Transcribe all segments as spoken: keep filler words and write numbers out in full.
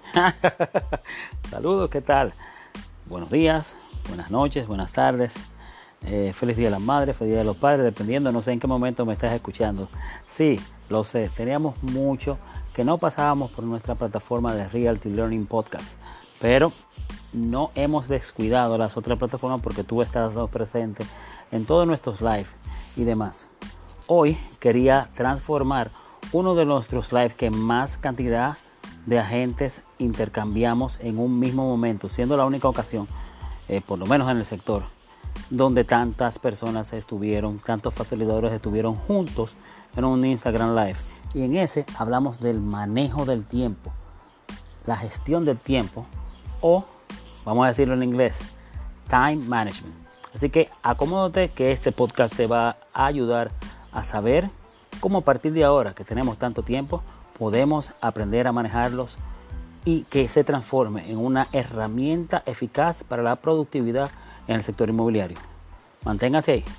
Saludos, ¿qué tal? Buenos días, buenas noches, buenas tardes. Eh, feliz Día de las Madres, feliz Día de los Padres, dependiendo, no sé en qué momento me estás escuchando. Sí, lo sé, teníamos mucho que no pasábamos por nuestra plataforma de Realty Learning Podcast, pero no hemos descuidado las otras plataformas porque tú estás presente en todos nuestros live y demás. Hoy quería transformar uno de nuestros live que más cantidad de agentes intercambiamos en un mismo momento, siendo la única ocasión, eh, por lo menos en el sector, donde tantas personas estuvieron, tantos facilitadores estuvieron juntos en un Instagram Live. Y en ese hablamos del manejo del tiempo, la gestión del tiempo, o vamos a decirlo en inglés, time management. Así que acomódate que este podcast te va a ayudar a saber cómo a partir de ahora que tenemos tanto tiempo, podemos aprender a manejarlos y que se transforme en una herramienta eficaz para la productividad en el sector inmobiliario. Manténgase ahí.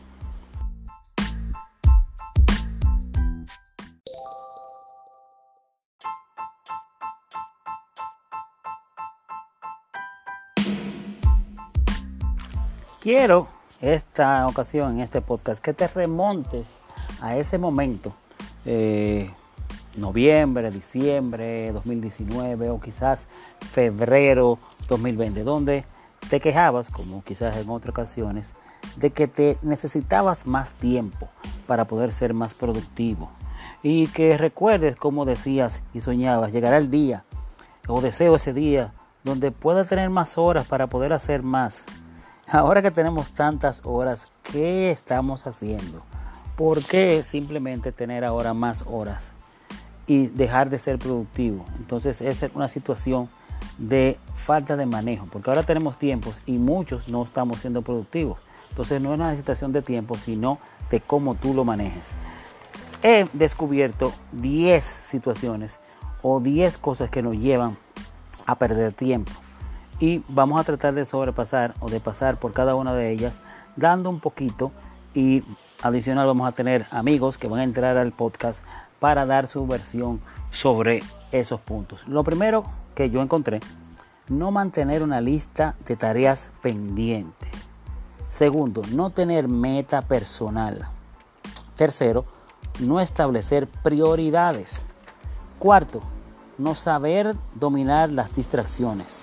Quiero esta ocasión, en este podcast, que te remontes a ese momento, eh, noviembre, diciembre dos mil diecinueve o quizás febrero dos mil veinte, donde te quejabas, como quizás en otras ocasiones, de que te necesitabas más tiempo para poder ser más productivo. Y que recuerdes cómo decías y soñabas, llegará el día, o deseo ese día, donde pueda tener más horas para poder hacer más. Ahora que tenemos tantas horas, ¿qué estamos haciendo? ¿Por qué simplemente tener ahora más horas y dejar de ser productivo? Entonces esa es una situación de falta de manejo, porque ahora tenemos tiempos y muchos no estamos siendo productivos. Entonces no es una situación de tiempo, sino de cómo tú lo manejes. He descubierto diez situaciones o diez cosas que nos llevan a perder tiempo. Y vamos a tratar de sobrepasar o de pasar por cada una de ellas dando un poquito, y adicional vamos a tener amigos que van a entrar al podcast para dar su versión sobre esos puntos. Lo primero que yo encontré, no mantener una lista de tareas pendientes. Segundo, no tener meta personal. Tercero, no establecer prioridades. Cuarto, no saber dominar las distracciones.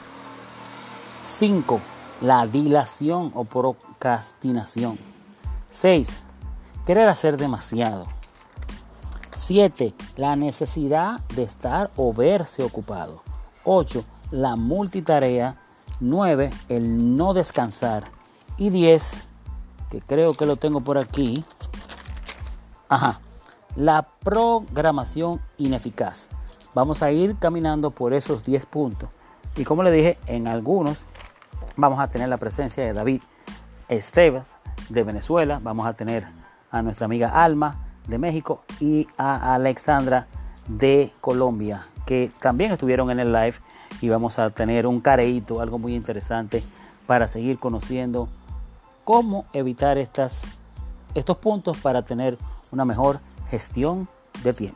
cinco. La dilación o procrastinación. seis. Querer hacer demasiado. siete. La necesidad de estar o verse ocupado. ocho. La multitarea. nueve. El no descansar. Y diez, que creo que lo tengo por aquí. Ajá. La programación ineficaz. Vamos a ir caminando por esos diez puntos. Y como le dije, en algunos vamos a tener la presencia de David Esteves de Venezuela, vamos a tener a nuestra amiga Alma de México y a Alexandra de Colombia, que también estuvieron en el live, y vamos a tener un careíto, algo muy interesante para seguir conociendo cómo evitar estas, estos puntos para tener una mejor gestión de tiempo.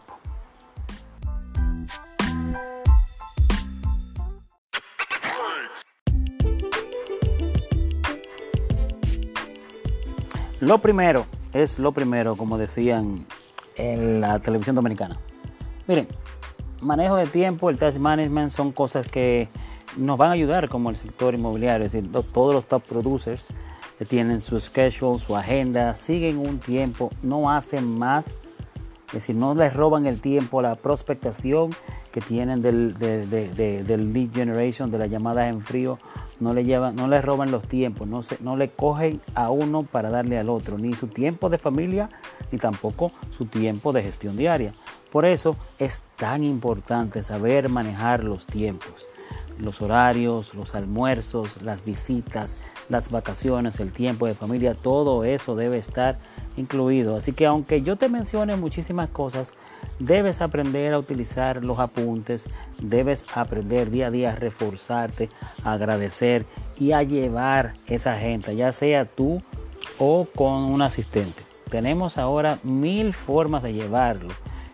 Lo primero, es lo primero, como decían en la televisión dominicana. Miren, manejo de tiempo, el task management son cosas que nos van a ayudar como el sector inmobiliario. Es decir, todos los top producers que tienen su schedule, su agenda, siguen un tiempo, no hacen más. Es decir, no les roban el tiempo a la prospectación que tienen del, de, de, de, del lead generation, de la llamada en frío. No le, llevan, no le roban los tiempos, no, se, no le cogen a uno para darle al otro, ni su tiempo de familia, ni tampoco su tiempo de gestión diaria. Por eso es tan importante saber manejar los tiempos, los horarios, los almuerzos, las visitas, las vacaciones, el tiempo de familia, todo eso debe estar incluido. Así que aunque yo te mencione muchísimas cosas, debes aprender a utilizar los apuntes, debes aprender día a día a reforzarte, a agradecer y a llevar esa agenda, ya sea tú o con un asistente. Tenemos ahora mil formas de llevarlo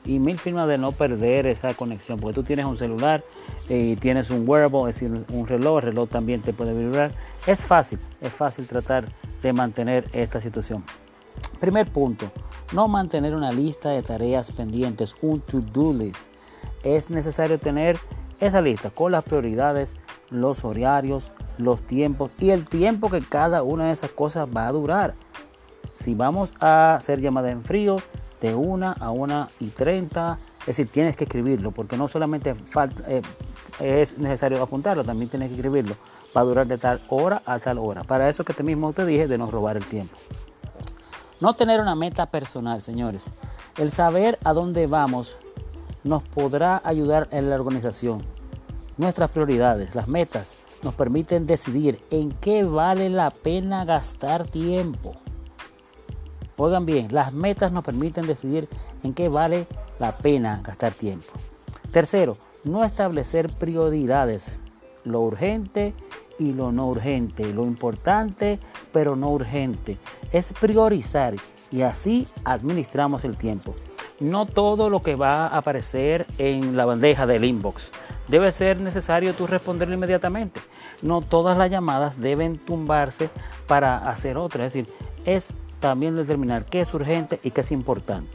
y mil formas de no perder esa conexión, porque tú tienes un celular y tienes un wearable, es decir, un reloj, el reloj también te puede vibrar. Es fácil, es fácil tratar de mantener esta situación. Primer punto, no mantener una lista de tareas pendientes, un to-do list. Es necesario tener esa lista con las prioridades, los horarios, los tiempos y el tiempo que cada una de esas cosas va a durar. Si vamos a hacer llamadas en frío, de una a una y treinta, es decir, tienes que escribirlo, porque no solamente falta, eh, es necesario apuntarlo, también tienes que escribirlo. Va a durar de tal hora a tal hora. Para eso que te mismo te dije de no robar el tiempo. No tener una meta personal, señores. El saber a dónde vamos nos podrá ayudar en la organización. Nuestras prioridades, las metas, nos permiten decidir en qué vale la pena gastar tiempo. Oigan bien, las metas nos permiten decidir en qué vale la pena gastar tiempo. Tercero, no establecer prioridades, lo urgente y lo no urgente, lo importante pero no urgente. Es priorizar y así administramos el tiempo. No todo lo que va a aparecer en la bandeja del inbox debe ser necesario tú responderlo inmediatamente. No todas las llamadas deben tumbarse para hacer otra. Es decir, es también determinar qué es urgente y qué es importante.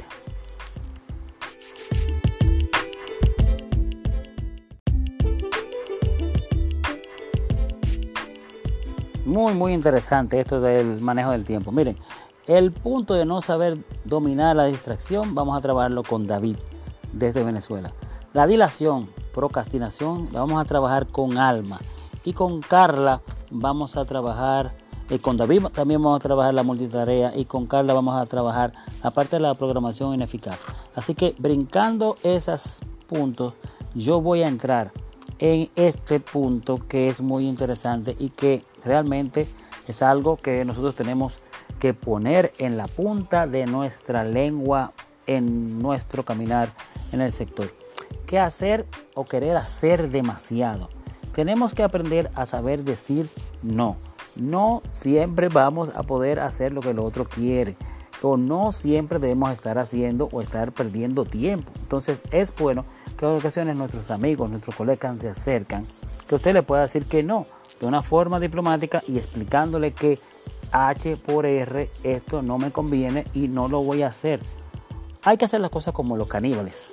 Muy, muy interesante esto del manejo del tiempo. Miren, el punto de no saber dominar la distracción, vamos a trabajarlo con David desde Venezuela. La dilación, procrastinación, la vamos a trabajar con Alma. Y con Carla vamos a trabajar, eh, con David también vamos a trabajar la multitarea y con Carla vamos a trabajar la parte de la programación ineficaz. Así que brincando esos puntos, yo voy a entrar en este punto que es muy interesante y que realmente es algo que nosotros tenemos que poner en la punta de nuestra lengua en nuestro caminar en el sector. ¿Qué hacer o querer hacer demasiado? Tenemos que aprender a saber decir no. No siempre vamos a poder hacer lo que el otro quiere. O no siempre debemos estar haciendo o estar perdiendo tiempo. Entonces es bueno que en ocasiones nuestros amigos, nuestros colegas se acercan, que usted le pueda decir que no, de una forma diplomática y explicándole que H por R, esto no me conviene y no lo voy a hacer. Hay que hacer las cosas como los caníbales,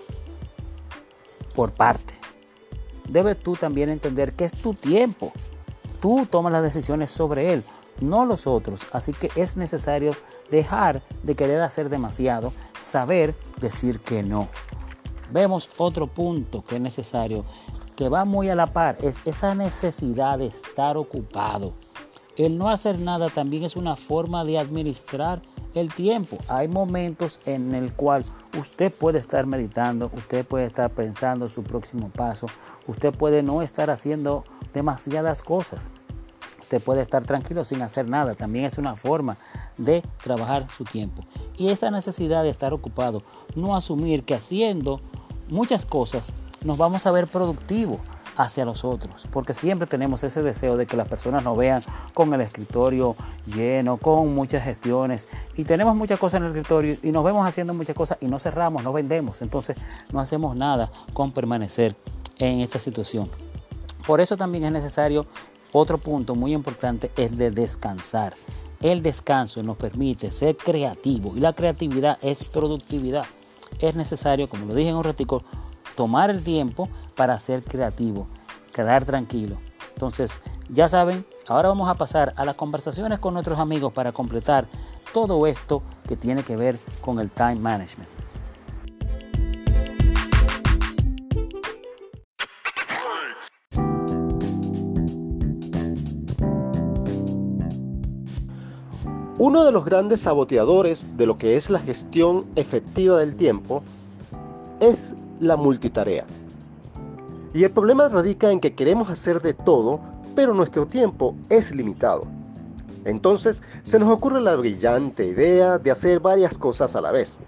por parte. Debes tú también entender que es tu tiempo. Tú tomas las decisiones sobre él, no los otros. Así que es necesario dejar de querer hacer demasiado, saber decir que no. Vemos otro punto que es necesario, que va muy a la par, es esa necesidad de estar ocupado. El no hacer nada también es una forma de administrar el tiempo. Hay momentos en el cual usted puede estar meditando, usted puede estar pensando su próximo paso, usted puede no estar haciendo demasiadas cosas. Usted puede estar tranquilo sin hacer nada. También es una forma de trabajar su tiempo. Y esa necesidad de estar ocupado, no asumir que haciendo muchas cosas nos vamos a ver productivos hacia los otros, porque siempre tenemos ese deseo de que las personas nos vean con el escritorio lleno, con muchas gestiones, y tenemos muchas cosas en el escritorio y nos vemos haciendo muchas cosas y no cerramos, no vendemos, entonces no hacemos nada con permanecer en esta situación. Por eso también es necesario, otro punto muy importante es de descansar. El descanso nos permite ser creativos y la creatividad es productividad. Es necesario, como lo dije en un ratico, tomar el tiempo para ser creativo, quedar tranquilo. Entonces, ya saben, ahora vamos a pasar a las conversaciones con nuestros amigos para completar todo esto que tiene que ver con el time management. Uno de los grandes saboteadores de lo que es la gestión efectiva del tiempo es la multitarea. Y el problema radica en que queremos hacer de todo, pero nuestro tiempo es limitado. Entonces, se nos ocurre la brillante idea de hacer varias cosas a la vez.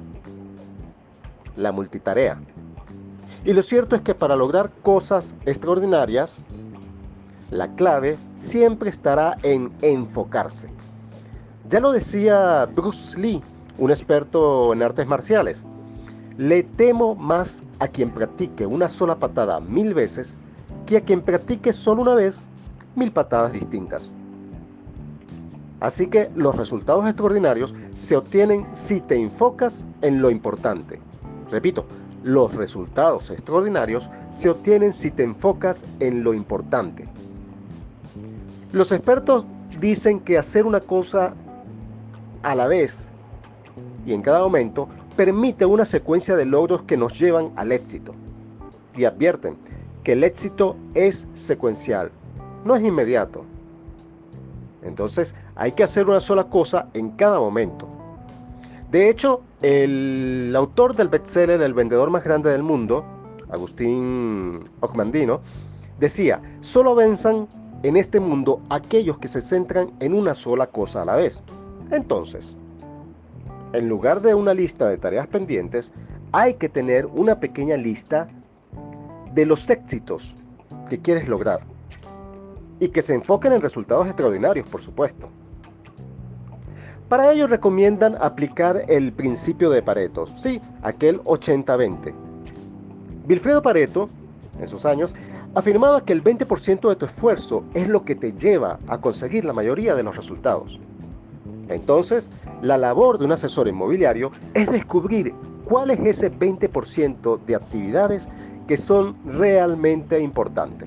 La multitarea. Y lo cierto es que para lograr cosas extraordinarias, la clave siempre estará en enfocarse. Ya lo decía Bruce Lee, un experto en artes marciales. Le temo más a quien practique una sola patada mil veces que a quien practique solo una vez mil patadas distintas. Así que los resultados extraordinarios se obtienen si te enfocas en lo importante. Repito, los resultados extraordinarios se obtienen si te enfocas en lo importante. Los expertos dicen que hacer una cosa a la vez y en cada momento permite una secuencia de logros que nos llevan al éxito. Y advierten que el éxito es secuencial, no es inmediato. Entonces hay que hacer una sola cosa en cada momento. De hecho, el autor del bestseller El vendedor más grande del mundo, Agustín Ogmandino, decía: solo venzan en este mundo aquellos que se centran en una sola cosa a la vez. Entonces, en lugar de una lista de tareas pendientes, hay que tener una pequeña lista de los éxitos que quieres lograr y que se enfoquen en resultados extraordinarios, por supuesto. Para ello recomiendan aplicar el principio de Pareto, sí, aquel ochenta veinte. Vilfredo Pareto, en sus años, afirmaba que el veinte por ciento de tu esfuerzo es lo que te lleva a conseguir la mayoría de los resultados. Entonces, la labor de un asesor inmobiliario es descubrir cuál es ese veinte por ciento de actividades que son realmente importantes.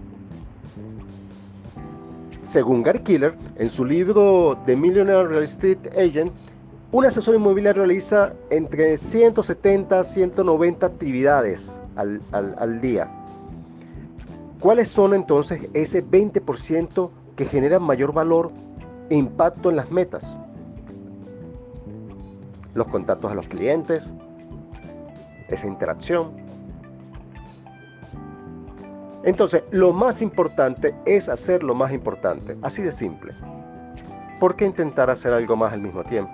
Según Gary Keller, en su libro The Millionaire Real Estate Agent, un asesor inmobiliario realiza entre ciento setenta a ciento noventa actividades al, al, al día. ¿Cuáles son entonces ese veinte por ciento que generan mayor valor e impacto en las metas? Los contactos a los clientes, esa interacción. Entonces, lo más importante es hacer lo más importante, así de simple. ¿Por qué intentar hacer algo más al mismo tiempo?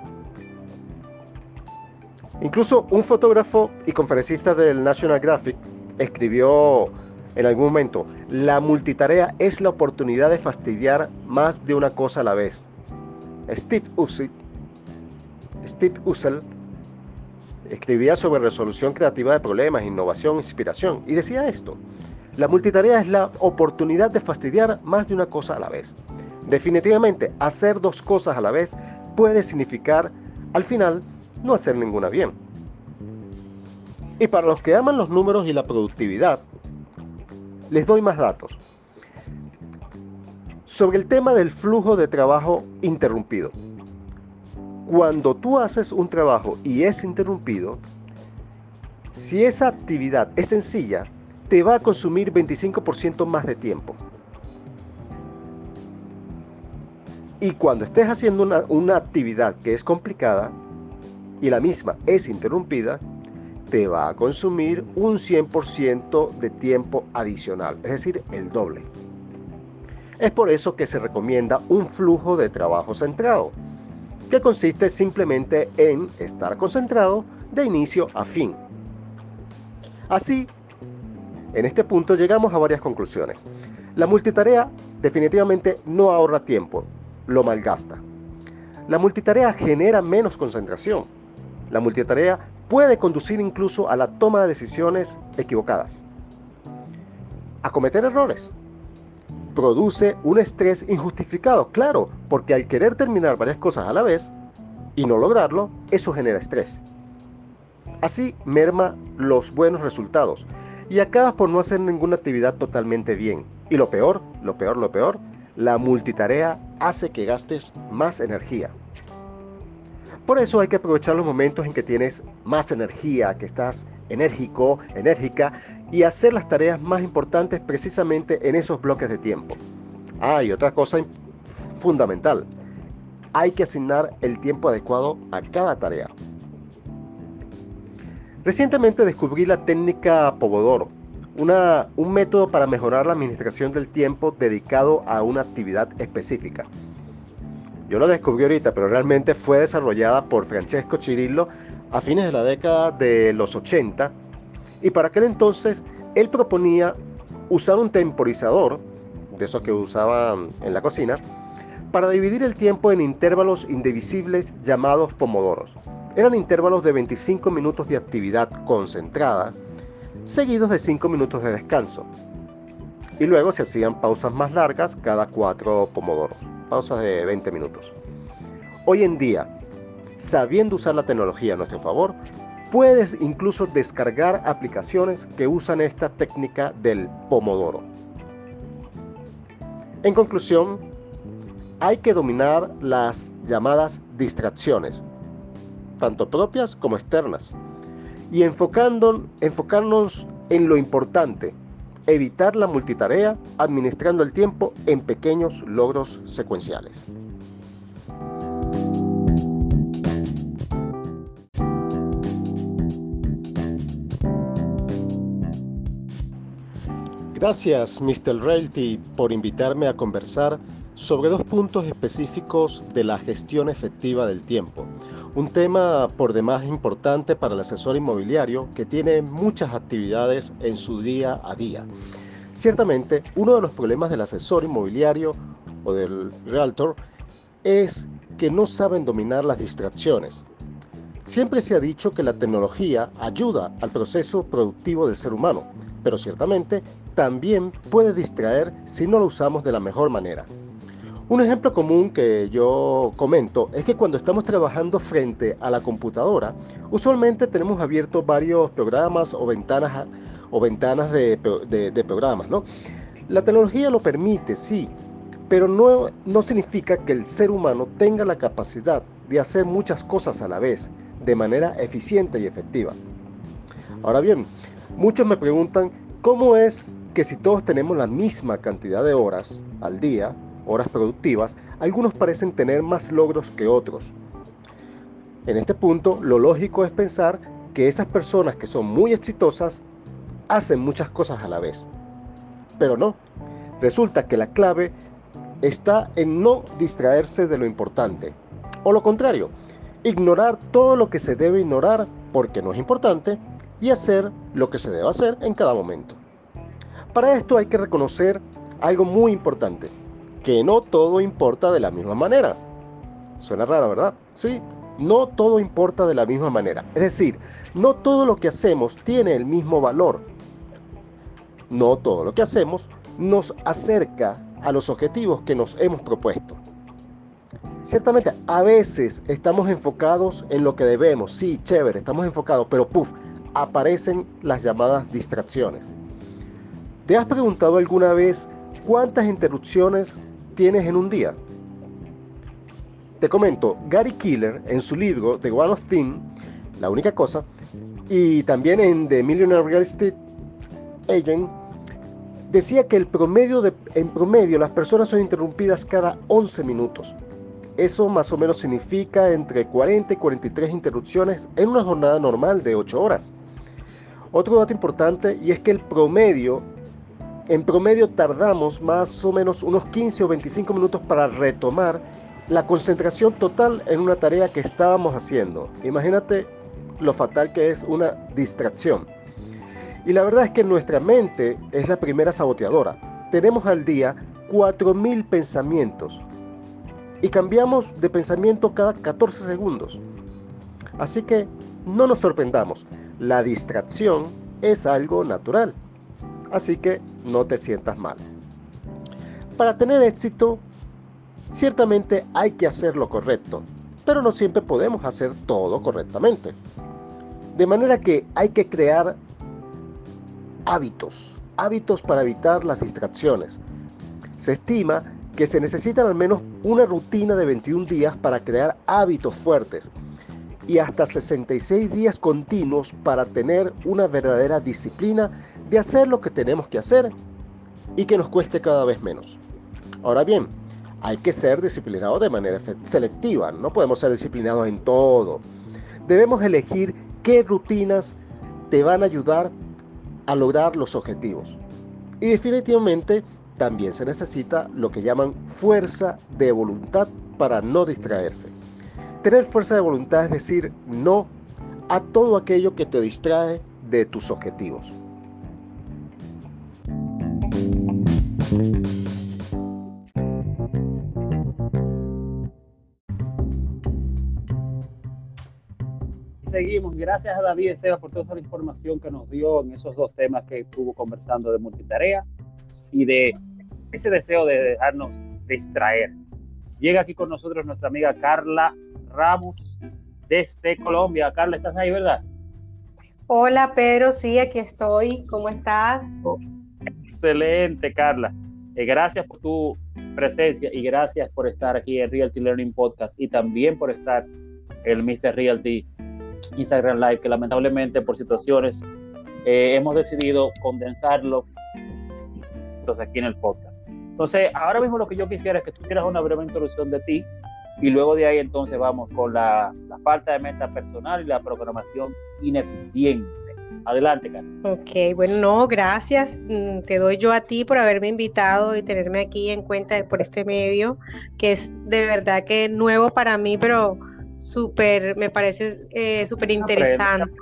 Incluso un fotógrafo y conferencista del National Geographic escribió en algún momento: la multitarea es la oportunidad de fastidiar más de una cosa a la vez. Steve Ussel, Steve Ussel escribía sobre resolución creativa de problemas, innovación, inspiración, y decía esto: la multitarea es la oportunidad de fastidiar más de una cosa a la vez. Definitivamente, hacer dos cosas a la vez puede significar, al final, no hacer ninguna bien. Y para los que aman los números y la productividad, les doy más datos sobre el tema del flujo de trabajo interrumpido. Cuando tú haces un trabajo y es interrumpido, si esa actividad es sencilla, te va a consumir veinticinco por ciento más de tiempo. Y cuando estés haciendo una, una actividad que es complicada y la misma es interrumpida, te va a consumir un cien por ciento de tiempo adicional, es decir, el doble. Es por eso que se recomienda un flujo de trabajo centrado, que consiste simplemente en estar concentrado de inicio a fin. Así, en este punto llegamos a varias conclusiones. La multitarea definitivamente no ahorra tiempo, lo malgasta. La multitarea genera menos concentración. La multitarea puede conducir incluso a la toma de decisiones equivocadas, a cometer errores. Produce un estrés injustificado, claro, porque al querer terminar varias cosas a la vez y no lograrlo, eso genera estrés. Así merma los buenos resultados y acabas por no hacer ninguna actividad totalmente bien. Y lo peor, lo peor, lo peor, la multitarea hace que gastes más energía. Por eso hay que aprovechar los momentos en que tienes más energía, que estás enérgico, enérgica, y hacer las tareas más importantes precisamente en esos bloques de tiempo. Ah, y otra cosa fundamental, hay que asignar el tiempo adecuado a cada tarea. Recientemente descubrí la técnica Pomodoro, una, un método para mejorar la administración del tiempo dedicado a una actividad específica. Yo lo descubrí ahorita, pero realmente fue desarrollada por Francesco Cirillo a fines de la década de los ochenta, y para aquel entonces él proponía usar un temporizador, de esos que usaban en la cocina, para dividir el tiempo en intervalos indivisibles llamados pomodoros. Eran intervalos de veinticinco minutos de actividad concentrada, seguidos de cinco minutos de descanso. Y luego se hacían pausas más largas cada cuatro pomodoros, pausas de veinte minutos. Hoy en día, sabiendo usar la tecnología a nuestro favor, puedes incluso descargar aplicaciones que usan esta técnica del pomodoro. En conclusión, hay que dominar las llamadas distracciones, tanto propias como externas, y enfocando, enfocarnos en lo importante, evitar la multitarea, administrando el tiempo en pequeños logros secuenciales. Gracias, mister Realty, por invitarme a conversar sobre dos puntos específicos de la gestión efectiva del tiempo. Un tema por demás importante para el asesor inmobiliario que tiene muchas actividades en su día a día. Ciertamente, uno de los problemas del asesor inmobiliario o del realtor es que no saben dominar las distracciones. Siempre se ha dicho que la tecnología ayuda al proceso productivo del ser humano, pero ciertamente también puede distraer si no lo usamos de la mejor manera. Un ejemplo común que yo comento es que cuando estamos trabajando frente a la computadora, usualmente tenemos abiertos varios programas o ventanas, o ventanas de, de, de programas, ¿no? La tecnología lo permite, sí, pero no, no significa que el ser humano tenga la capacidad de hacer muchas cosas a la vez, de manera eficiente y efectiva. Ahora bien, muchos me preguntan cómo es que si todos tenemos la misma cantidad de horas al día, horas productivas, algunos parecen tener más logros que otros. En este punto, lo lógico es pensar que esas personas que son muy exitosas hacen muchas cosas a la vez. Pero no, resulta que la clave está en no distraerse de lo importante. O lo contrario, ignorar todo lo que se debe ignorar porque no es importante y hacer lo que se debe hacer en cada momento. Para esto hay que reconocer algo muy importante, que no todo importa de la misma manera. Suena raro, ¿verdad? Sí, no todo importa de la misma manera. Es decir, no todo lo que hacemos tiene el mismo valor. No todo lo que hacemos nos acerca a los objetivos que nos hemos propuesto. Ciertamente, a veces estamos enfocados en lo que debemos. Sí, chévere, estamos enfocados, pero puff, aparecen las llamadas distracciones. ¿Te has preguntado alguna vez cuántas interrupciones tienes en un día? Te comento, Gary Keller en su libro The One Thing, La Única Cosa, y también en The Millionaire Real Estate Agent, decía que el promedio de, en promedio las personas son interrumpidas cada once minutos. Eso más o menos significa entre cuarenta y cuarenta y tres interrupciones en una jornada normal de ocho horas. Otro dato importante y es que el promedio En promedio tardamos más o menos unos quince o veinticinco minutos para retomar la concentración total en una tarea que estábamos haciendo. Imagínate lo fatal que es una distracción. Y la verdad es que nuestra mente es la primera saboteadora. Tenemos al día cuatro mil pensamientos y cambiamos de pensamiento cada catorce segundos. Así que no nos sorprendamos, la distracción es algo natural. Así que no te sientas mal. Para tener éxito, ciertamente hay que hacer lo correcto, pero no siempre podemos hacer todo correctamente. De manera que hay que crear hábitos, hábitos para evitar las distracciones. Se estima que se necesitan al menos una rutina de veintiún días para crear hábitos fuertes y hasta sesenta y seis días continuos para tener una verdadera disciplina de hacer lo que tenemos que hacer y que nos cueste cada vez menos. Ahora bien, hay que ser disciplinados de manera selectiva, no podemos ser disciplinados en todo. Debemos elegir qué rutinas te van a ayudar a lograr los objetivos. Y definitivamente también se necesita lo que llaman fuerza de voluntad para no distraerse. Tener fuerza de voluntad es decir no a todo aquello que te distrae de tus objetivos. seguimos. Gracias a David Esteban por toda esa información que nos dio en esos dos temas que estuvo conversando de multitarea y de ese deseo de dejarnos distraer. Llega aquí con nosotros nuestra amiga Carla Ramos desde Colombia. Carla, ¿estás ahí, verdad? Hola, Pedro, sí, aquí estoy. ¿Cómo estás? Oh, excelente, Carla. Eh, gracias por tu presencia y gracias por estar aquí en Realty Learning Podcast y también por estar en el míster Realty Instagram Live, que lamentablemente por situaciones eh, hemos decidido condensarlo entonces aquí en el podcast. Entonces, ahora mismo lo que yo quisiera es que tú dieras una breve introducción de ti y luego de ahí entonces vamos con la, la falta de meta personal y la programación ineficiente. Adelante, Carla. Ok, bueno, no, gracias. Te doy yo a ti por haberme invitado y tenerme aquí en cuenta por este medio, que es de verdad que nuevo para mí, pero súper, me parece eh, súper interesante.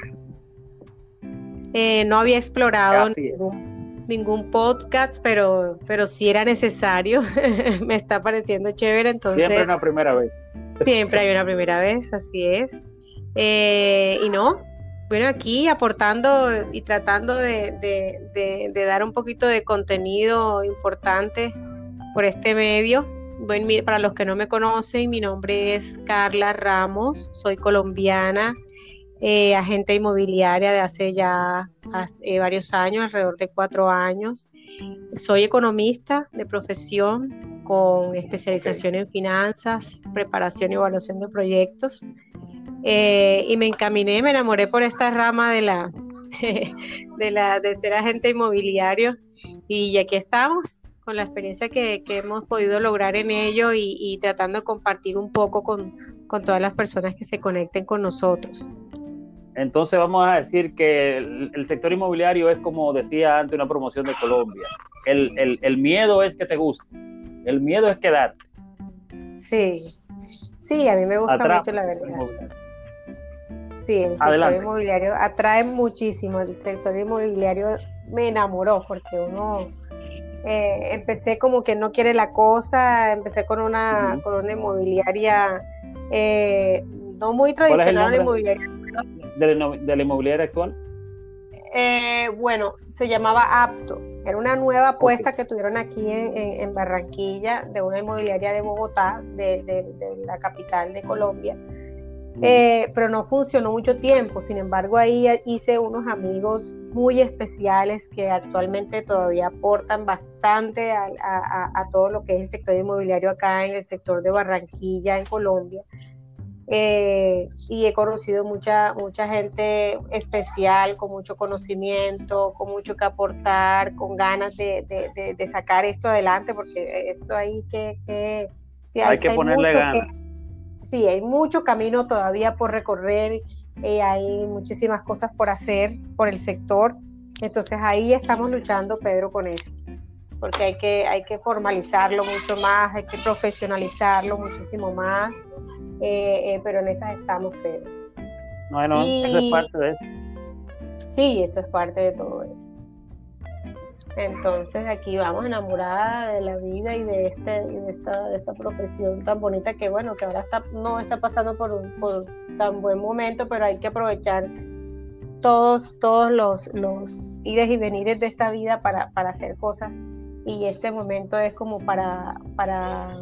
Eh, no había explorado ningún, ningún podcast, pero, pero sí era necesario. Me está pareciendo chévere, entonces. Siempre una primera vez. Siempre hay una primera vez, así es. Eh, y no, bueno, aquí aportando y tratando de, de, de, de dar un poquito de contenido importante por este medio. Bueno, para los que no me conocen, mi nombre es Carla Ramos, soy colombiana, eh, agente inmobiliaria de hace ya eh, varios años, alrededor de cuatro años. Soy economista de profesión con especialización en finanzas, preparación y evaluación de proyectos. Eh, y me encaminé, me enamoré por esta rama de la, de la de ser agente inmobiliario y aquí estamos con la experiencia que, que hemos podido lograr en ello y, y tratando de compartir un poco con, con todas las personas que se conecten con nosotros. Entonces vamos a decir que el, el sector inmobiliario es, como decía antes, una promoción de Colombia. El, el, el miedo es que te guste, el miedo es quedarte. Sí, sí, a mí me gusta Atrás, mucho, la verdad. Sí, el sector Adelante. inmobiliario atrae muchísimo. El sector inmobiliario me enamoró porque uno eh, empecé como que no quiere la cosa, empecé con una uh-huh. con una inmobiliaria eh, no muy tradicional. Inmobiliaria de la, de la inmobiliaria actual. Eh, bueno, se llamaba Apto. Era una nueva apuesta okay. que tuvieron aquí en, en, en Barranquilla, de una inmobiliaria de Bogotá, de, de, de la capital de Colombia. Eh, pero no funcionó mucho tiempo. Sin embargo, ahí hice unos amigos muy especiales que actualmente todavía aportan bastante a, a, a todo lo que es el sector inmobiliario acá en el sector de Barranquilla, en Colombia. Eh, y he conocido mucha, mucha gente especial, con mucho conocimiento, con mucho que aportar, con ganas de, de, de, de sacar esto adelante, porque esto ahí que, que, que hay, hay que hay ponerle ganas. Que, Sí, hay mucho camino todavía por recorrer, eh, hay muchísimas cosas por hacer por el sector, entonces ahí estamos luchando, Pedro, con eso, porque hay que, hay que formalizarlo mucho más, hay que profesionalizarlo muchísimo más, eh, eh, pero en esas estamos, Pedro. Bueno, y, eso es parte de eso. Sí, eso es parte de todo eso. Entonces aquí vamos enamorada de la vida y de este y de esta de esta profesión tan bonita que bueno que ahora está no está pasando por un por tan buen momento, pero hay que aprovechar todos todos los los ires y venires de esta vida para para hacer cosas, y este momento es como para para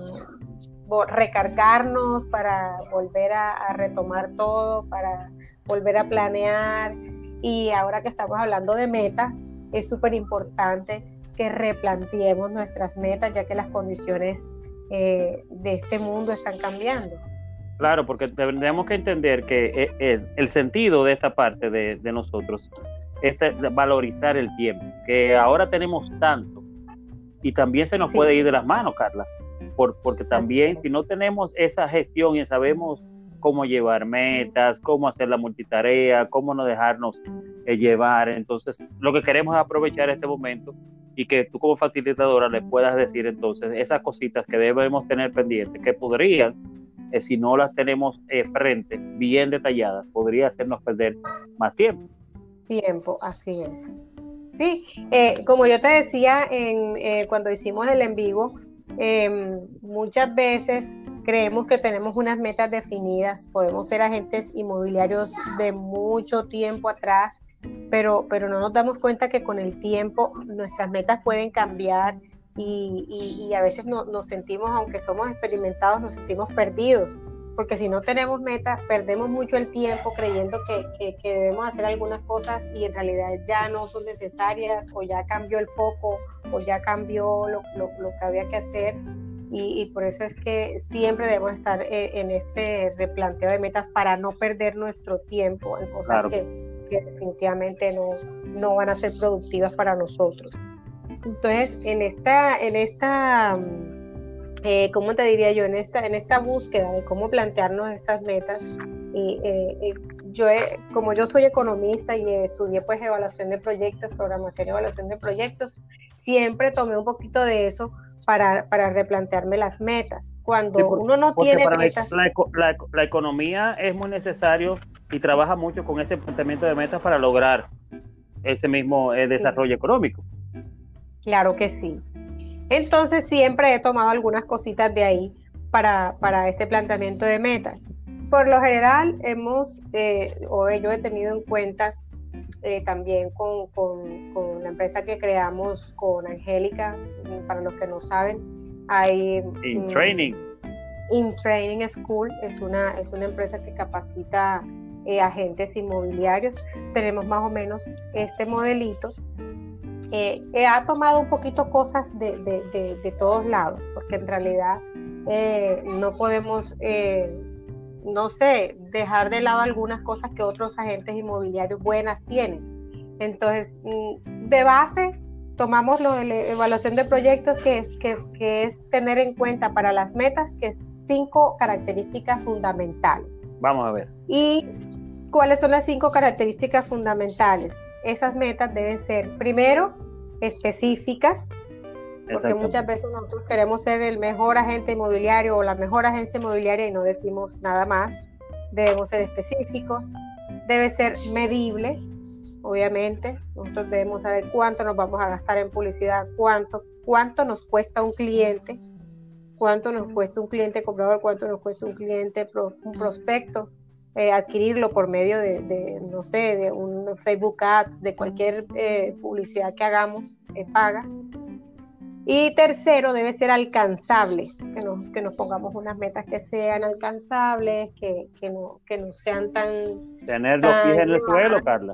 recargarnos, para volver a, a retomar todo, para volver a planear. Y ahora que estamos hablando de metas, es súper importante que replanteemos nuestras metas, ya que las condiciones eh, de este mundo están cambiando. Claro, porque tenemos que entender que el, el sentido de esta parte de, de nosotros es valorizar el tiempo, que ahora tenemos tanto y también se nos sí. puede ir de las manos, Carla, por, porque también si no tenemos esa gestión y sabemos cómo llevar metas, cómo hacer la multitarea, cómo no dejarnos eh, llevar. Entonces, lo que queremos es aprovechar este momento y que tú como facilitadora le puedas decir entonces esas cositas que debemos tener pendientes, que podrían, eh, si no las tenemos eh, frente, bien detalladas, podría hacernos perder más tiempo. Tiempo, así es. Sí, eh, como yo te decía en, eh, cuando hicimos el en vivo, eh, muchas veces creemos que tenemos unas metas definidas, podemos ser agentes inmobiliarios de mucho tiempo atrás, pero, pero no nos damos cuenta que con el tiempo nuestras metas pueden cambiar y, y, y a veces no, nos sentimos, aunque somos experimentados, nos sentimos perdidos, porque si no tenemos metas, perdemos mucho el tiempo creyendo que, que, que debemos hacer algunas cosas y en realidad ya no son necesarias, o ya cambió el foco, o ya cambió lo, lo, lo que había que hacer. Y, y por eso es que siempre debemos estar en, en este replanteo de metas para no perder nuestro tiempo en cosas claro. que, que definitivamente no, no van a ser productivas para nosotros. Entonces, en esta, en esta eh, ¿cómo te diría yo? En esta, en esta búsqueda de cómo plantearnos estas metas, y, eh, eh, yo he, como yo soy economista y estudié pues evaluación de proyectos, programación y evaluación de proyectos, siempre tomé un poquito de eso Para, para replantearme las metas. Cuando sí, por, uno no tiene para metas... La, la, la economía es muy necesario y trabaja mucho con ese planteamiento de metas para lograr ese mismo eh, desarrollo sí. económico. Claro que sí. Entonces siempre he tomado algunas cositas de ahí para, para este planteamiento de metas. Por lo general hemos, eh, o yo he tenido en cuenta Eh, también con, con, con la empresa que creamos con Angélica, para los que no saben, hay In um, Training. In Training School, es una, es una empresa que capacita eh, agentes inmobiliarios. Tenemos más o menos este modelito. Eh, eh, ha tomado un poquito cosas de, de, de, de todos lados, porque en realidad eh, no podemos... Eh, no sé, dejar de lado algunas cosas que otros agentes inmobiliarios buenas tienen. Entonces, de base, tomamos lo de la evaluación de proyectos, que es, que, que es tener en cuenta para las metas, que es cinco características fundamentales. Vamos a ver. ¿Y cuáles son las cinco características fundamentales? Esas metas deben ser, primero, específicas, porque muchas veces nosotros queremos ser el mejor agente inmobiliario o la mejor agencia inmobiliaria y no decimos nada más. Debemos ser específicos, debe ser medible, obviamente. Nosotros debemos saber cuánto nos vamos a gastar en publicidad, cuánto, cuánto nos cuesta un cliente, cuánto nos cuesta un cliente comprador, cuánto nos cuesta un cliente, pro, un prospecto, eh, adquirirlo por medio de, de, no sé, de un Facebook Ads, de cualquier eh, publicidad que hagamos, eh, paga. Y tercero, debe ser alcanzable, que nos, que nos pongamos unas metas que sean alcanzables, que, que, no, que no sean tan... Tener los pies en el suelo, Carla.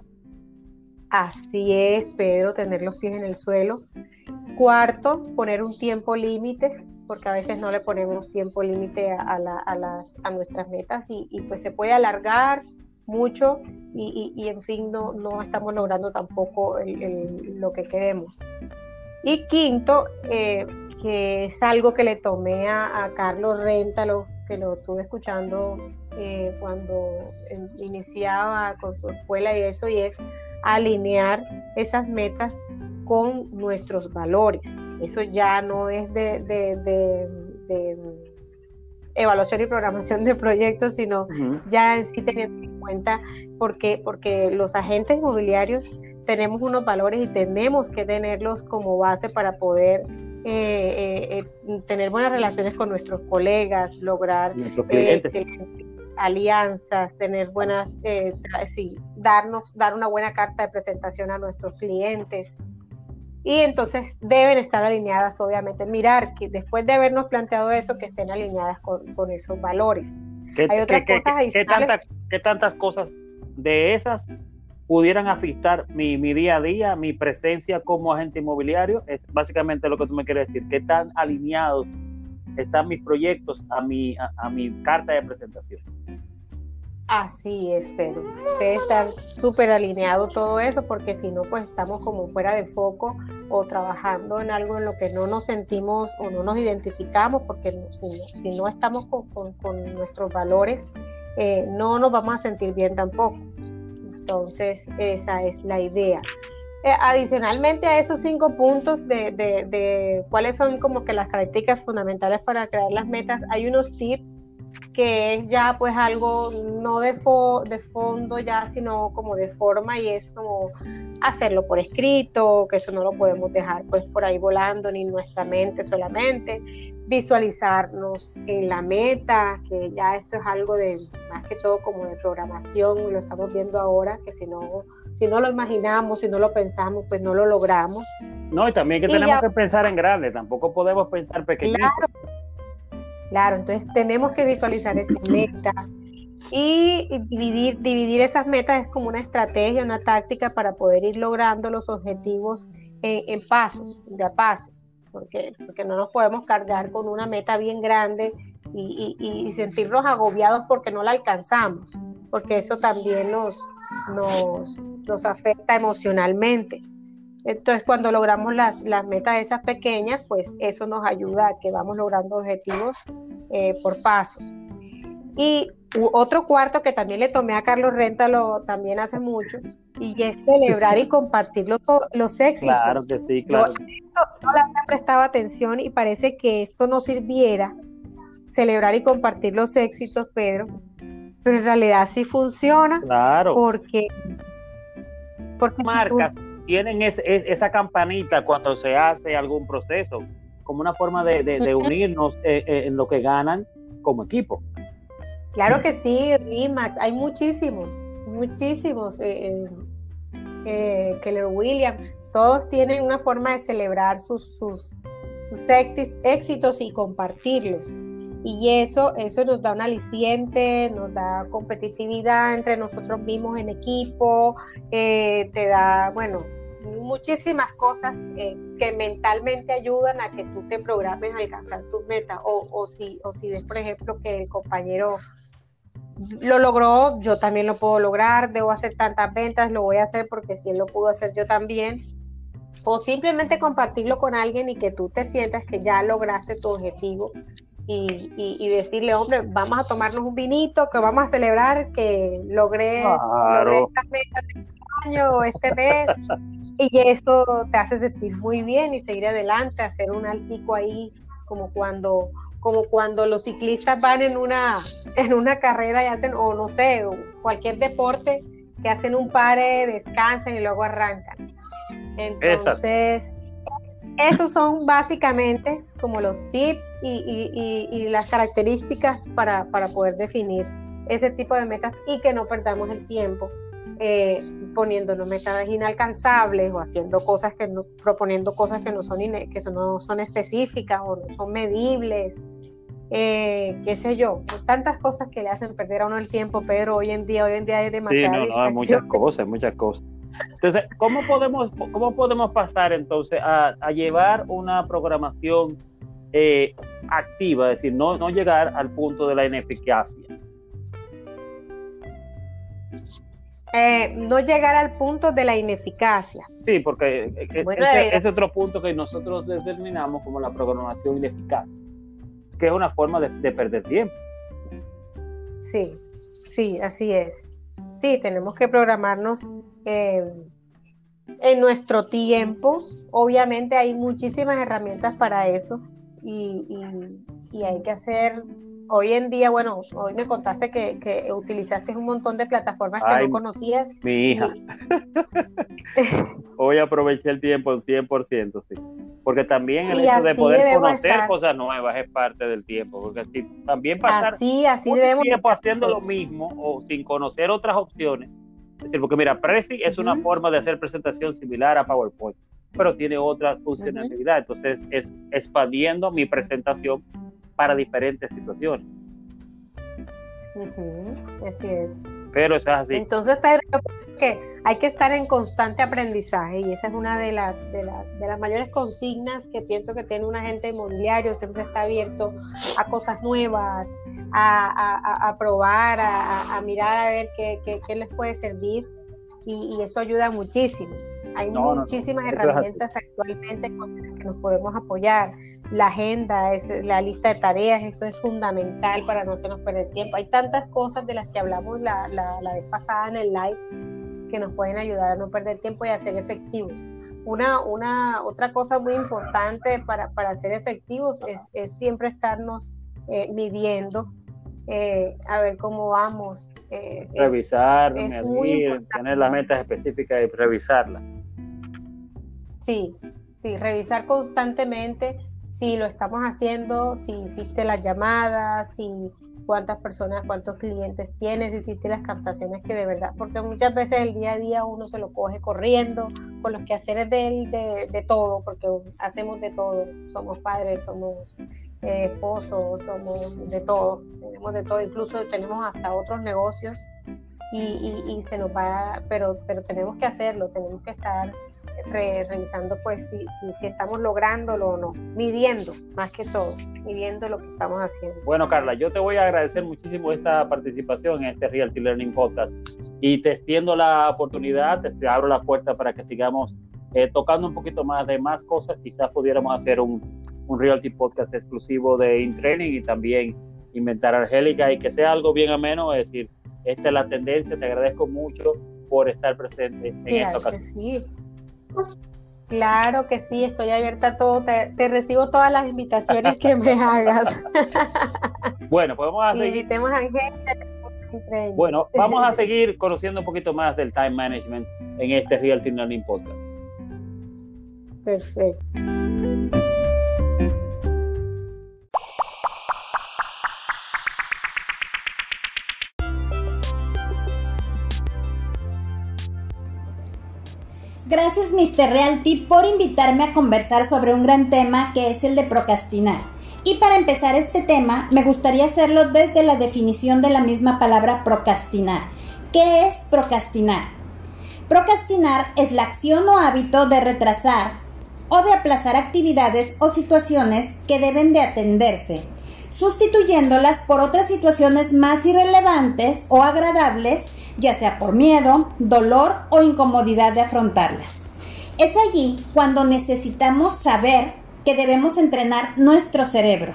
Así es, Pedro, tener los pies en el suelo. Cuarto, poner un tiempo límite, porque a veces no le ponemos tiempo límite a, a, la, a, las, a nuestras metas y, y pues se puede alargar mucho y, y, y en fin, no, no estamos logrando tampoco el, el, lo que queremos. Y quinto, eh, que es algo que le tomé a, a Carlos Réntalo, que lo estuve escuchando eh, cuando eh, iniciaba con su escuela y eso, y es alinear esas metas con nuestros valores. Eso ya no es de, de, de, de evaluación y programación de proyectos, sino uh-huh. ya en sí teniendo en cuenta, porque, porque los agentes inmobiliarios tenemos unos valores y tenemos que tenerlos como base para poder eh, eh, eh, tener buenas relaciones con nuestros colegas, lograr eh, alianzas, tener buenas, eh, tra- sí, darnos, dar una buena carta de presentación a nuestros clientes. Y entonces deben estar alineadas, obviamente, mirar que después de habernos planteado eso, que estén alineadas con, con esos valores. ¿Qué, Hay otras qué, cosas qué, adicionales. ¿qué, tantas, ¿Qué tantas cosas de esas pudieran afectar mi, mi día a día, mi presencia como agente inmobiliario? Es básicamente lo que tú me quieres decir. ¿Qué tan alineados están mis proyectos a mi, a, a mi carta de presentación? Así es, Pedro. Debe estar súper alineado todo eso, porque si no, pues estamos como fuera de foco o trabajando en algo en lo que no nos sentimos o no nos identificamos, porque si no, si no estamos con, con, con nuestros valores, eh, no nos vamos a sentir bien tampoco. Entonces, esa es la idea. Eh, adicionalmente a esos cinco puntos de, de, de cuáles son como que las características fundamentales para crear las metas, hay unos tips que es ya pues algo no de, fo- de fondo ya, sino como de forma, y es como hacerlo por escrito, que eso no lo podemos dejar pues por ahí volando ni en nuestra mente solamente, visualizarnos en la meta, que ya esto es algo de, más que todo como de programación, lo estamos viendo ahora, que si no, si no lo imaginamos, si no lo pensamos, pues no lo logramos. No, y también que y tenemos ya, que pensar en grande, tampoco podemos pensar pequeñito. Claro, claro, entonces tenemos que visualizar esta meta y dividir, dividir esas metas es como una estrategia, una táctica para poder ir logrando los objetivos en, en pasos, de a pasos. Porque, porque no nos podemos cargar con una meta bien grande y, y, y sentirnos agobiados porque no la alcanzamos, porque eso también nos, nos, nos afecta emocionalmente. Entonces, cuando logramos las, las metas esas pequeñas, pues eso nos ayuda a que vamos logrando objetivos eh, por pasos. Y otro cuarto que también le tomé a Carlos Réntalo también hace mucho, y es celebrar y compartir los, los éxitos. Claro que sí, claro. Yo no le había prestado atención y parece que esto no sirviera, celebrar y compartir los éxitos, Pedro, pero en realidad sí funciona. Claro. Porque, porque marcas tú... tienen es, es, esa campanita cuando se hace algún proceso, como una forma de, de, de unirnos eh, eh, en lo que ganan como equipo. Claro que sí, RE/MAX, hay muchísimos, muchísimos, eh, eh, Keller Williams, todos tienen una forma de celebrar sus, sus, sus éxitos y compartirlos, y eso, eso nos da un aliciente, nos da competitividad entre nosotros mismos en equipo, eh, te da, bueno, muchísimas cosas eh, que mentalmente ayudan a que tú te programes a alcanzar tus metas, o, o, si, o si ves, por ejemplo, que el compañero lo logró, yo también lo puedo lograr, debo hacer tantas ventas, lo voy a hacer porque si él lo pudo hacer, yo también, o simplemente compartirlo con alguien y que tú te sientas que ya lograste tu objetivo y, y, y decirle, hombre, vamos a tomarnos un vinito, que vamos a celebrar que logré, claro. logré estas metas este año o este mes. Y eso te hace sentir muy bien y seguir adelante, hacer un altico ahí, como cuando, como cuando los ciclistas van en una, en una carrera y hacen, o no sé, cualquier deporte, que hacen un pare, descansan y luego arrancan. Entonces, Exacto. esos son básicamente como los tips y, y, y, y las características para, para poder definir ese tipo de metas y que no perdamos el tiempo. Eh, poniéndonos metas inalcanzables o haciendo cosas que no, proponiendo cosas que no son, ine, que son, no son específicas o no son medibles, eh, qué sé yo, tantas cosas que le hacen perder a uno el tiempo, Pedro. Hoy en día, hoy en día hay demasiada sí, no, no, hay muchas cosas, muchas cosas. Entonces, ¿cómo podemos, cómo podemos pasar entonces a, a llevar una programación eh, activa, es decir, no, no llegar al punto de la ineficacia? Eh, no llegar al punto de la ineficacia. Sí, porque es, bueno, es, es otro punto que nosotros determinamos como la programación ineficaz, que es una forma de, de perder tiempo. Sí, sí, así es. Sí, tenemos que programarnos eh, en nuestro tiempo. Obviamente hay muchísimas herramientas para eso y, y, y hay que hacer... Hoy en día, bueno, hoy me contaste que, que utilizaste un montón de plataformas que Ay, no conocías. Mi hija. Y... Hoy aproveché el tiempo un cien por ciento, sí. Porque también el y hecho de poder conocer estar. cosas nuevas es parte del tiempo. Porque si también pasar así, así mucho debemos tiempo haciendo nosotros. Lo mismo o sin conocer otras opciones. Es decir, porque mira, Prezi es uh-huh. una forma de hacer presentación similar a PowerPoint, pero tiene otra funcionalidad. Uh-huh. Entonces es expandiendo mi presentación para diferentes situaciones. Uh-huh, así es. Pero eso es así. Entonces, Pedro, yo pienso que hay que estar en constante aprendizaje y esa es una de las, de las, de las mayores consignas que pienso que tiene un agente inmobiliario. Siempre está abierto a cosas nuevas, a, a, a probar, a, a mirar a ver qué, qué, qué les puede servir y, y eso ayuda muchísimo. Hay no, muchísimas no, no. herramientas actualmente con las que nos podemos apoyar. La agenda, es, la lista de tareas, eso es fundamental para no hacernos perder tiempo. Hay tantas cosas de las que hablamos la, la, la vez pasada en el live que nos pueden ayudar a no perder tiempo y a ser efectivos. Una, una otra cosa muy importante para, para ser efectivos es, es siempre estarnos eh, midiendo, eh, a ver cómo vamos. Eh, Revisar, es, es medir, tener las metas específicas y revisarlas. Sí, sí, revisar constantemente si lo estamos haciendo, si hiciste las llamadas, si cuántas personas, cuántos clientes tienes, si hiciste las captaciones que de verdad, porque muchas veces el día a día uno se lo coge corriendo con los quehaceres de, de, de todo, porque hacemos de todo, somos padres, somos eh, esposos, somos de todo, tenemos de todo, incluso tenemos hasta otros negocios y, y, y se nos va, pero, pero tenemos que hacerlo, tenemos que estar Re, revisando pues si, si, si estamos lográndolo o no, midiendo más que todo, midiendo lo que estamos haciendo. Bueno, Carla, yo te voy a agradecer muchísimo esta participación en este Realty Learning Podcast y te extiendo la oportunidad, te, te abro la puerta para que sigamos eh, tocando un poquito más de más cosas. Quizás pudiéramos hacer un, un Realty Podcast exclusivo de InTraining y también Inventar Angélica, y que sea algo bien ameno, es decir, esta es la tendencia. Te agradezco mucho por estar presente en claro esta ocasión. Que sí. Claro que sí, estoy abierta a todo, te, te recibo todas las invitaciones que me hagas. Bueno, pues vamos a seguir. Invitemos a Angélica. Bueno, vamos a seguir conociendo un poquito más del time management en este Realty Learning Podcast. Perfecto. Gracias mister Realty por invitarme a conversar sobre un gran tema que es el de procrastinar. Y para empezar este tema, me gustaría hacerlo desde la definición de la misma palabra procrastinar. ¿Qué es procrastinar? Procrastinar es la acción o hábito de retrasar o de aplazar actividades o situaciones que deben de atenderse, sustituyéndolas por otras situaciones más irrelevantes o agradables, ya sea por miedo, dolor o incomodidad de afrontarlas. Es allí cuando necesitamos saber que debemos entrenar nuestro cerebro.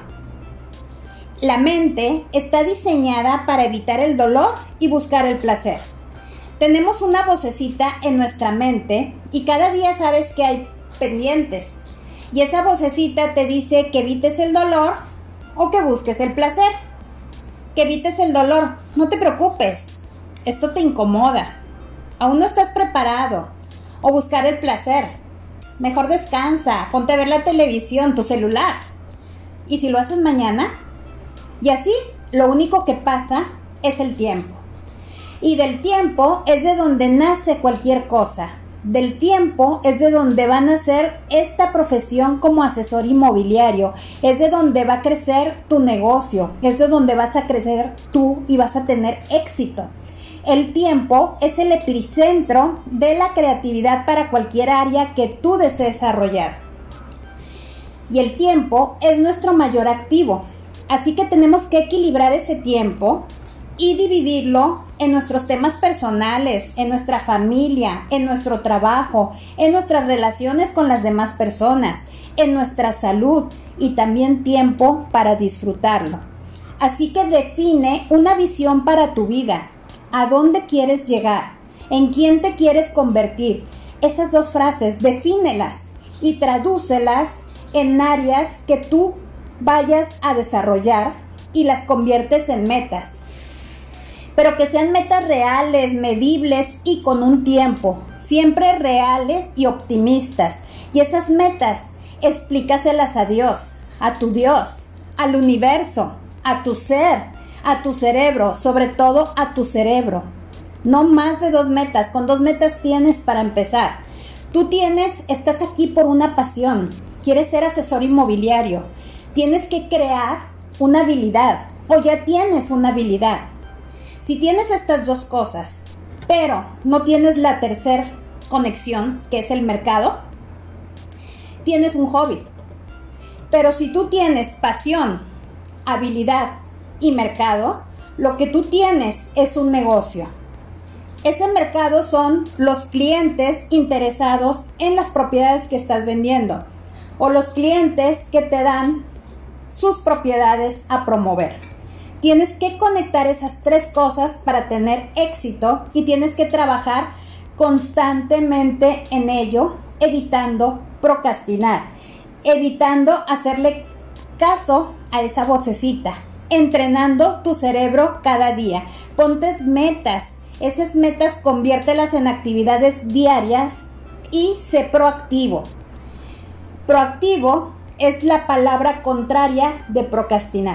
La mente está diseñada para evitar el dolor y buscar el placer. Tenemos una vocecita en nuestra mente y cada día sabes que hay pendientes. Y esa vocecita te dice que evites el dolor o que busques el placer. Que evites el dolor, no te preocupes. Esto te incomoda, aún no estás preparado, o buscar el placer. Mejor descansa, ponte a ver la televisión, tu celular. ¿Y si lo haces mañana? Y así, lo único que pasa es el tiempo. Y del tiempo es de donde nace cualquier cosa. Del tiempo es de donde va a nacer esta profesión como asesor inmobiliario. Es de donde va a crecer tu negocio. Es de donde vas a crecer tú y vas a tener éxito. El tiempo es el epicentro de la creatividad para cualquier área que tú desees desarrollar. Y el tiempo es nuestro mayor activo. Así que tenemos que equilibrar ese tiempo y dividirlo en nuestros temas personales, en nuestra familia, en nuestro trabajo, en nuestras relaciones con las demás personas, en nuestra salud y también tiempo para disfrutarlo. Así que define una visión para tu vida. ¿A dónde quieres llegar? ¿En quién te quieres convertir? Esas dos frases, defínelas y tradúcelas en áreas que tú vayas a desarrollar y las conviertes en metas. Pero que sean metas reales, medibles y con un tiempo. Siempre reales y optimistas. Y esas metas, explícaselas a Dios, a tu Dios, al universo, a tu ser, a tu cerebro, sobre todo a tu cerebro. No más de dos metas, con dos metas tienes para empezar. Tú tienes, estás aquí por una pasión, quieres ser asesor inmobiliario, tienes que crear una habilidad o ya tienes una habilidad. Si tienes estas dos cosas, pero no tienes la tercera conexión, que es el mercado, tienes un hobby. Pero si tú tienes pasión, habilidad y mercado, lo que tú tienes es un negocio. Ese mercado son los clientes interesados en las propiedades que estás vendiendo o los clientes que te dan sus propiedades a promover. Tienes que conectar esas tres cosas para tener éxito y tienes que trabajar constantemente en ello, evitando procrastinar, evitando hacerle caso a esa vocecita, entrenando tu cerebro cada día. Ponte metas, esas metas conviértelas en actividades diarias y sé proactivo. Proactivo es la palabra contraria de procrastinar.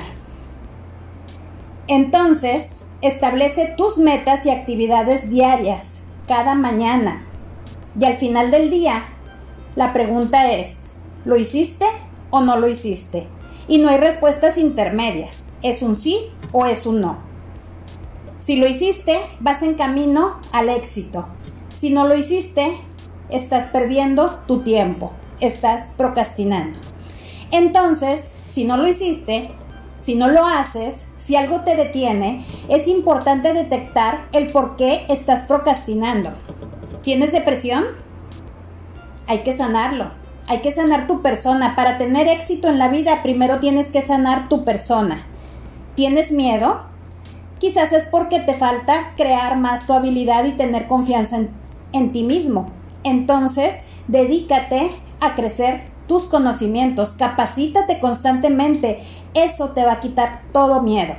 Entonces, establece tus metas y actividades diarias, cada mañana. Y al final del día, la pregunta es, ¿lo hiciste o no lo hiciste? Y no hay respuestas intermedias, es un sí o es un no. Si lo hiciste, vas en camino al éxito. Si no lo hiciste, estás perdiendo tu tiempo, estás procrastinando. Entonces, si no lo hiciste, si no lo haces, si algo te detiene, es importante detectar el por qué estás procrastinando. ¿Tienes depresión? Hay que sanarlo. Hay que sanar tu persona. Para tener éxito en la vida, primero tienes que sanar tu persona. ¿Tienes miedo? Quizás es porque te falta crear más tu habilidad y tener confianza en, en ti mismo. Entonces, dedícate a crecer tus conocimientos, capacítate constantemente, eso te va a quitar todo miedo.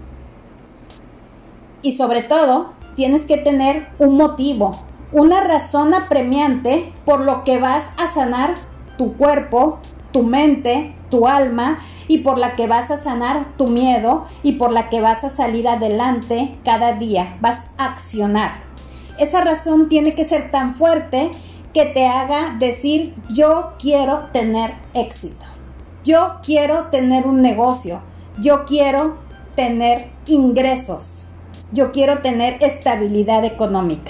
Y sobre todo, tienes que tener un motivo, una razón apremiante por lo que vas a sanar tu cuerpo, tu mente, tu alma y por la que vas a sanar tu miedo y por la que vas a salir adelante cada día, vas a accionar. Esa razón tiene que ser tan fuerte que te haga decir, yo quiero tener éxito, yo quiero tener un negocio, yo quiero tener ingresos, yo quiero tener estabilidad económica.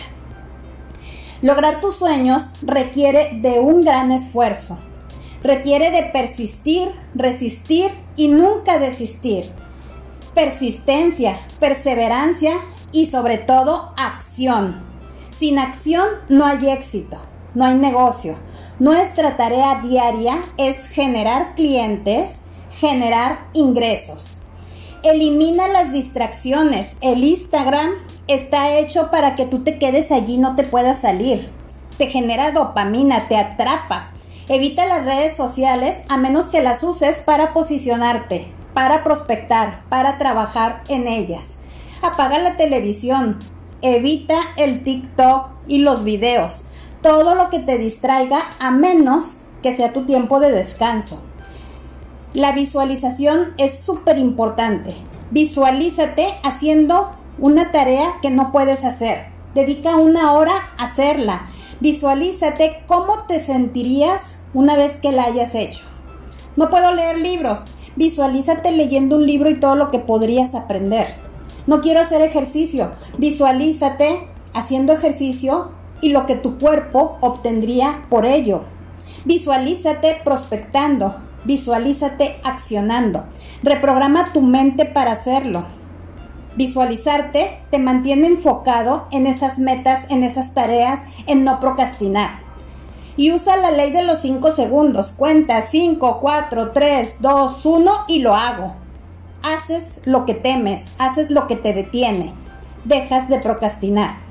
Lograr tus sueños requiere de un gran esfuerzo, requiere de persistir, resistir y nunca desistir, persistencia, perseverancia y sobre todo acción. Sin acción no hay éxito. No hay negocio. Nuestra tarea diaria es generar clientes, generar ingresos. Elimina las distracciones. El Instagram está hecho para que tú te quedes allí y no te puedas salir. Te genera dopamina, te atrapa. Evita las redes sociales a menos que las uses para posicionarte, para prospectar, para trabajar en ellas. Apaga la televisión. Evita el TikTok y los videos. Todo lo que te distraiga a menos que sea tu tiempo de descanso. La visualización es súper importante. Visualízate haciendo una tarea que no puedes hacer. Dedica una hora a hacerla. Visualízate cómo te sentirías una vez que la hayas hecho. No puedo leer libros. Visualízate leyendo un libro y todo lo que podrías aprender. No quiero hacer ejercicio. Visualízate haciendo ejercicio y lo que tu cuerpo obtendría por ello. Visualízate prospectando, visualízate accionando. Reprograma tu mente para hacerlo. Visualizarte te mantiene enfocado en esas metas, en esas tareas, en no procrastinar. Y usa la ley de los cinco segundos. Cuenta cinco, cuatro, tres, dos, uno y lo hago. Haces lo que temes, haces lo que te detiene. Dejas de procrastinar.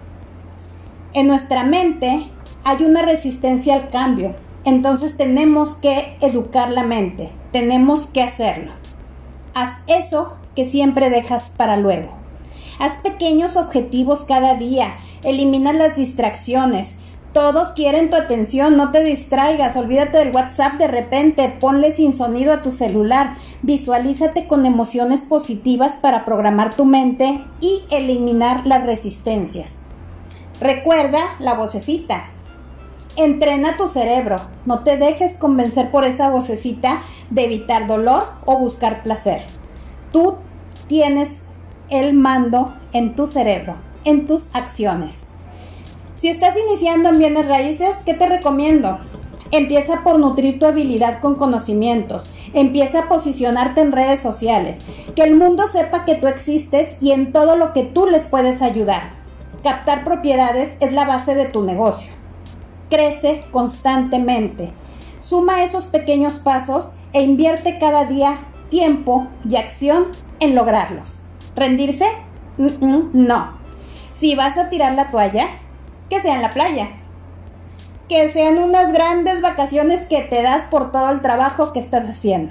En nuestra mente hay una resistencia al cambio, entonces tenemos que educar la mente, tenemos que hacerlo. Haz eso que siempre dejas para luego. Haz pequeños objetivos cada día, elimina las distracciones. Todos quieren tu atención, no te distraigas, olvídate del WhatsApp de repente, ponle sin sonido a tu celular, visualízate con emociones positivas para programar tu mente y eliminar las resistencias. Recuerda la vocecita. Entrena tu cerebro. No te dejes convencer por esa vocecita de evitar dolor o buscar placer. Tú tienes el mando en tu cerebro, en tus acciones. Si estás iniciando en bienes raíces, ¿qué te recomiendo? Empieza por nutrir tu habilidad con conocimientos. Empieza a posicionarte en redes sociales. Que el mundo sepa que tú existes y en todo lo que tú les puedes ayudar. Captar propiedades es la base de tu negocio. Crece constantemente. Suma esos pequeños pasos e invierte cada día tiempo y acción en lograrlos. ¿Rendirse? Mm-mm, no. Si vas a tirar la toalla, que sea en la playa. Que sean unas grandes vacaciones que te das por todo el trabajo que estás haciendo.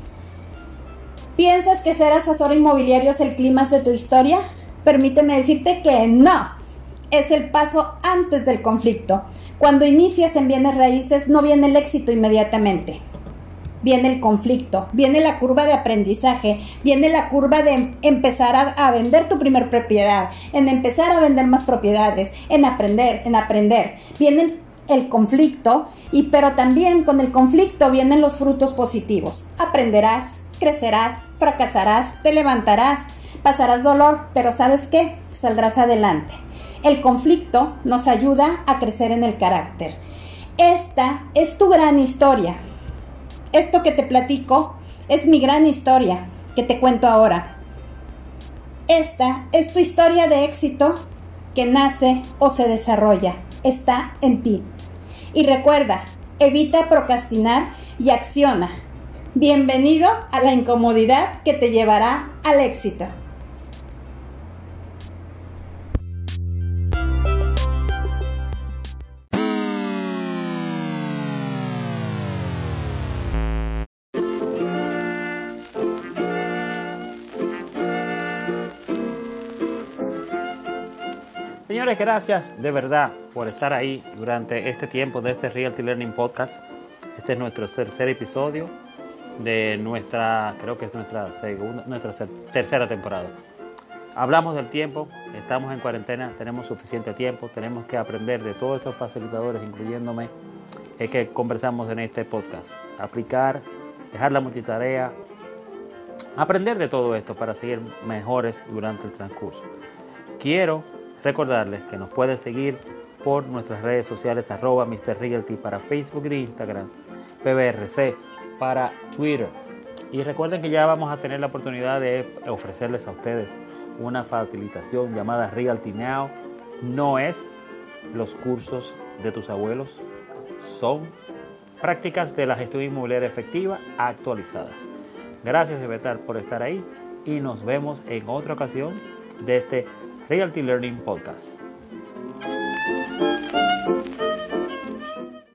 ¿Piensas que ser asesor inmobiliario es el clímax de tu historia? Permíteme decirte que no. Es el paso antes del conflicto. Cuando inicias en bienes raíces no viene el éxito inmediatamente. viene el conflicto, viene la curva de aprendizaje, viene la curva de empezar a, a vender tu primer propiedad, en empezar a vender más propiedades, en aprender, en aprender. Viene el, el conflicto, y pero también con el conflicto vienen los frutos positivos. Aprenderás, crecerás, fracasarás, te levantarás, pasarás dolor, pero ¿sabes qué? Saldrás adelante. El conflicto nos ayuda a crecer en el carácter. Esta es tu gran historia. Esto que te platico es mi gran historia que te cuento ahora. Esta es tu historia de éxito que nace o se desarrolla. Está en ti. Y recuerda, evita procrastinar y acciona. Bienvenido a la incomodidad que te llevará al éxito. Señores, gracias de verdad por estar ahí durante este tiempo de este Realty Learning Podcast. Este es nuestro tercer episodio de nuestra, creo que es nuestra segunda, nuestra tercera temporada. Hablamos del tiempo, estamos en cuarentena, tenemos suficiente tiempo, tenemos que aprender de todos estos facilitadores, incluyéndome, es que conversamos en este podcast. Aplicar, dejar la multitarea, aprender de todo esto para seguir mejores durante el transcurso. Quiero recordarles que nos pueden seguir por nuestras redes sociales, arroba mister Realty para Facebook e Instagram, P B R C para Twitter. Y recuerden que ya vamos a tener la oportunidad de ofrecerles a ustedes una facilitación llamada Realty Now. No es los cursos de tus abuelos, son prácticas de la gestión inmobiliaria efectiva actualizadas. Gracias de verdad por estar ahí y nos vemos en otra ocasión de este Realty Learning Podcast.